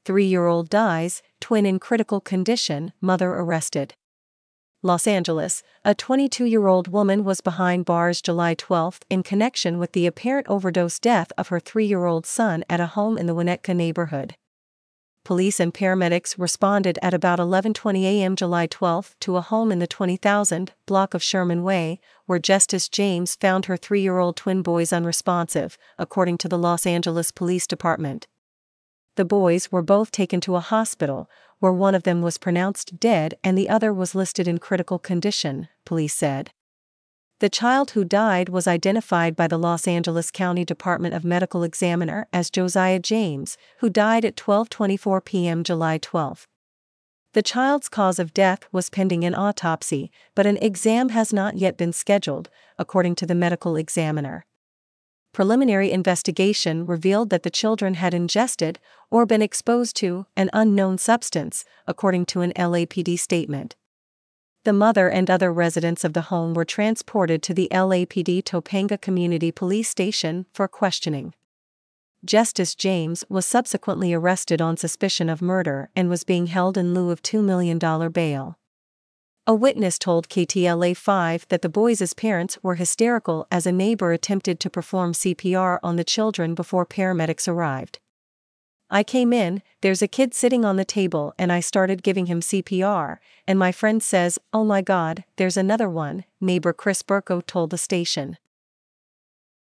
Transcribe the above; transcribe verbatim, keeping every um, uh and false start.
three-year-old dies, twin in critical condition, mother arrested. Los Angeles, a twenty-two-year-old woman was behind bars July twelfth in connection with the apparent overdose death of her three-year-old son at a home in the Winnetka neighborhood. Police and paramedics responded at about eleven twenty a m July twelfth to a home in the twenty thousand block of Sherman Way, where Justice James found her three-year-old twin boys unresponsive, according to the Los Angeles Police Department. The boys were both taken to a hospital, where one of them was pronounced dead and the other was listed in critical condition, police said. The child who died was identified by the Los Angeles County Department of Medical Examiner as Josiah James, who died at twelve twenty-four p m July twelfth. The child's cause of death was pending an autopsy, but an exam has not yet been scheduled, according to the medical examiner. Preliminary investigation revealed that the children had ingested or been exposed to an unknown substance, according to an L A P D statement. The mother and other residents of the home were transported to the L A P D Topanga Community Police Station for questioning. Justice James was subsequently arrested on suspicion of murder and was being held in lieu of two million dollars bail. A witness told K T L A five that the boys' parents were hysterical as a neighbor attempted to perform C P R on the children before paramedics arrived. "I came in, there's a kid sitting on the table and I started giving him C P R, and my friend says, 'Oh my God, there's another one,'" neighbor Chris Burko told the station.